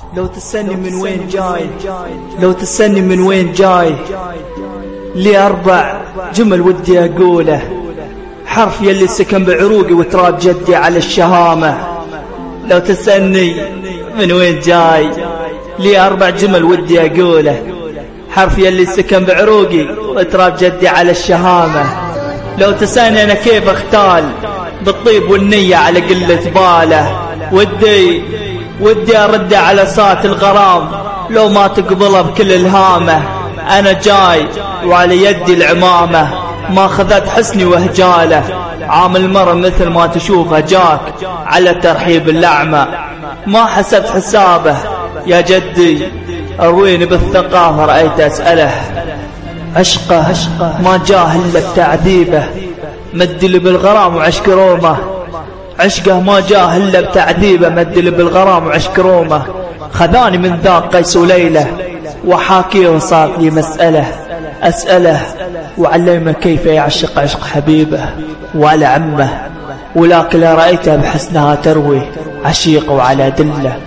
لو تسألني من وين جاي، لو تسألني من وين جاي، لي 4 جمل ودي أقوله. حرف يلي سكن بعروقي وتراب جدي على الشهامة. لو تسألني من وين جاي، لي 4 جمل ودي أقوله. حرف يلي سكن بعروقي وتراب جدي على الشهامة. لو تسألني أنا كيف أختال بالطيب والنية على قلة باله، ودي أرد على ساعة الغرام لو ما تقبلها بكل الهامة. أنا جاي وعلى يدي العمامة، ما خذت حسني وهجاله. عامل مرة مثل ما تشوفه جاك على ترحيب اللعمة، ما حسبت حسابه يا جدي. أرويني بالثقافة رأيت أسأله، عشقه ما جاه إلا بتعذيبه. مدلي بالغرام وعشق رومه، عشقه ما جاه إلا بتعذيبه. مدلي بالغرام وعشق رومه. خذاني من ذاق قيس وليلة وحاكيه وصار لي مسألة. أسأله وعلمه كيف يعشق عشق حبيبه وعلى عمه. ولكن لا رأيته بحسنها تروي عشيق وعلى دله.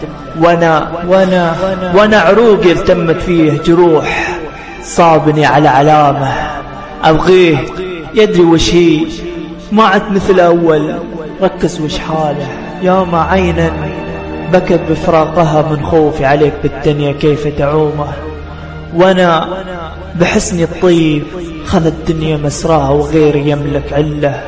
وانا عروقي التمت فيه جروح، صابني على علامه. أبغيه يدري وش هي، ما عد مثل أول ركز وش حاله. يا ما عينا بكت بفراقها من خوفي عليك بالدنيا كيف تعومه. وانا بحسني الطيب خذ الدنيا مسراها وغيري يملك عله.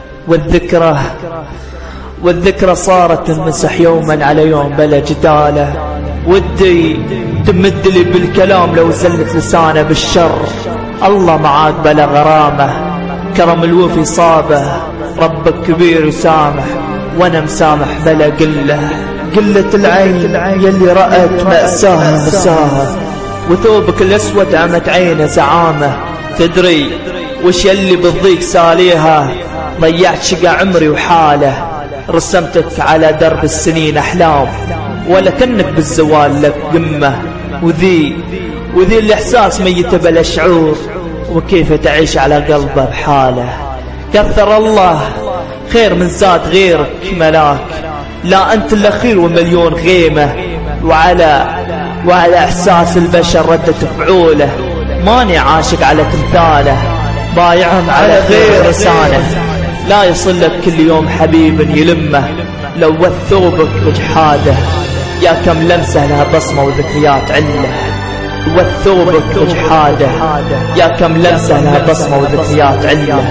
والذكرى صارت تنمسح يوما على يوم بلا جداله. ودي تمدلي بالكلام لو زلت لسانه بالشر. الله معاك بلا غرامه، كرم الوفي صابه. ربك كبير يسامح وانا مسامح بلا قلة العين يلي رأت مأساها مساها. وثوبك الأسود عمت عينه زعامة. تدري وش يلي بالضيق ساليها، ضيعت شقى عمري وحاله. رسمتك على درب السنين أحلام، ولا كنك بالزوال لك قمة. وذي الإحساس ميت بلا شعور، وكيف تعيش على قلبه بحاله. كثر الله خير من زاد غيرك ملاك، لا أنت الأخير ومليون غيمة. وعلى إحساس البشر ردت فعوله. ماني عاشق على تمثاله، بايعهم على غير لسانه. لا يصل لك كل يوم حبيب يلمه، لو ثوبك بجحاده. يا كم لمسه لها بصمة وذكريات عله. وثوبك بجحاده، يا كم لمسه لها بصمة وذكريات عله.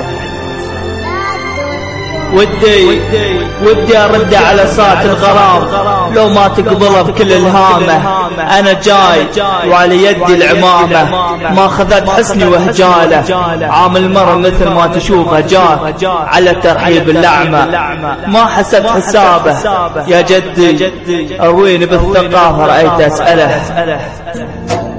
ودي أرد على ساعة الغرام لو ما تقبلها بكل الهامة. أنا جاي وعلى يدي العمامة، ما خذت حسني وهجاله. عامل مرة مثل ما تشوفه جاك على ترحيب اللعمة، ما حسبت حسابه يا جدي. أرويني بالثقافة رأيت أسأله.